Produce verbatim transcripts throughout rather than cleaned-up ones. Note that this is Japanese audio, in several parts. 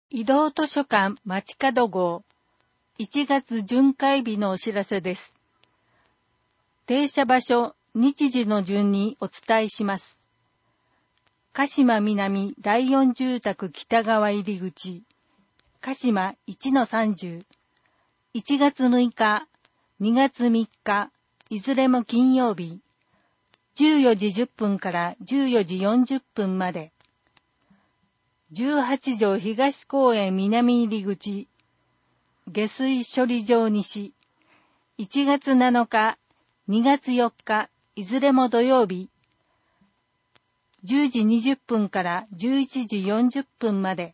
移動図書館街角号いちがつ巡回日のお知らせです。停車場所、日時の順にお伝えします。鹿島南だいよん住宅北側入り口、鹿島 いちのさんじゅう、いちがつむいか、にがつみっか、いずれも金曜日、じゅうよじじゅっぷんからじゅうよじよんじゅっぷんまで、じゅうはち条東公園南入り口、下水処理場西、いちがつなのか、にがつよっか、いずれも土曜日、じゅうじにじゅっぷんからじゅういちじよんじゅっぷんまで、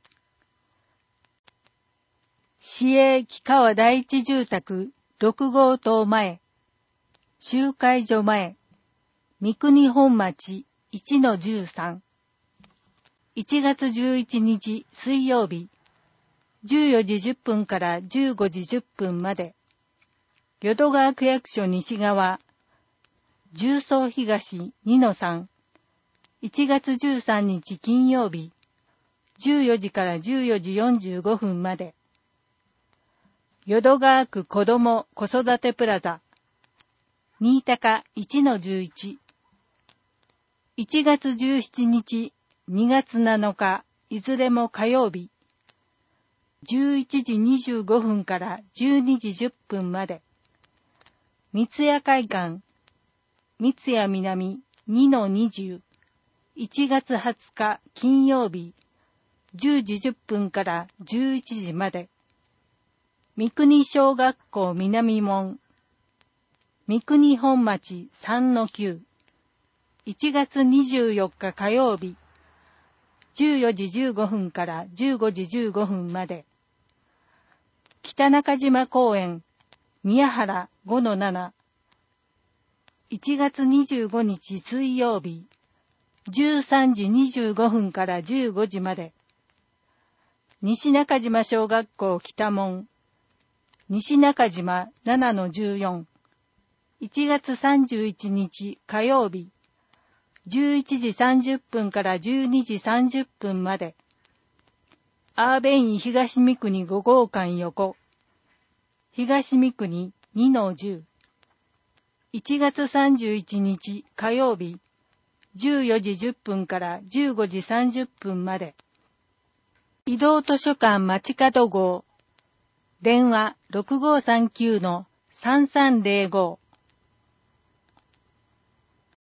市営木川第一住宅ろく号棟前、集会所前、三国本町 いちのじゅうさん、いちがつじゅういちにち水曜日、じゅうよじじゅっぷんからじゅうごじじゅっぷんまで、淀川区役所西側、十三東 にのさん、いちがつじゅうさんにち金曜日、じゅうよじからじゅうよじよんじゅうごふんまで、淀川区子ども子育てプラザ、新高 いちのじゅういち、いちがつじゅうしちにち、にがつなのか、いずれも火曜日、じゅういちじにじゅうごふんからじゅうにじじゅっぷんまで、三ツ谷会館、三ツ谷南 にのにじゅう、いちがつはつか金曜日、じゅうじじゅっぷんからじゅういちじまで、三国小学校南門、三国本町 さんのきゅう、いちがつにじゅうよっか火曜日、じゅうよじじゅうごふんからじゅうごじじゅうごふんまで、北中島公園、宮原 ごのなな、いちがつにじゅうごにち水曜日、じゅうさんじにじゅうごふんからじゅうごじまで、西中島小学校北門、西中島 ななのじゅうよん、いちがつさんじゅういちにち火曜日、じゅういちじさんじゅっぷんからじゅうにじさんじゅっぷんまで、アーベイン東三国ご号館横、東三国 にのじゅう、いちがつさんじゅういちにち火曜日、じゅうよじじゅっぷんからじゅうごじさんじゅっぷんまで、移動図書館街角号、電話 ろくごーさんきゅうのさんさんぜろご